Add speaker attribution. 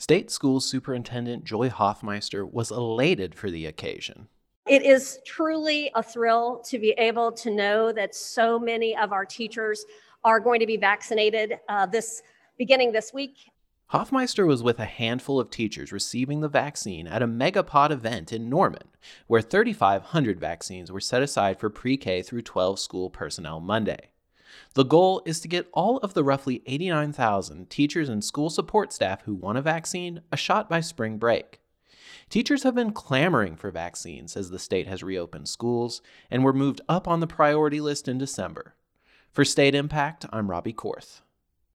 Speaker 1: State School Superintendent Joy Hoffmeister was elated for the occasion.
Speaker 2: It is truly a thrill to be able to know that so many of our teachers are going to be vaccinated beginning this week.
Speaker 1: Hoffmeister was with a handful of teachers receiving the vaccine at a Megapod event in Norman, where 3,500 vaccines were set aside for pre-K through 12 school personnel Monday. The goal is to get all of the roughly 89,000 teachers and school support staff who want a vaccine a shot by spring break. Teachers have been clamoring for vaccines as the state has reopened schools and were moved up on the priority list in December. For State Impact, I'm Robbie Korth.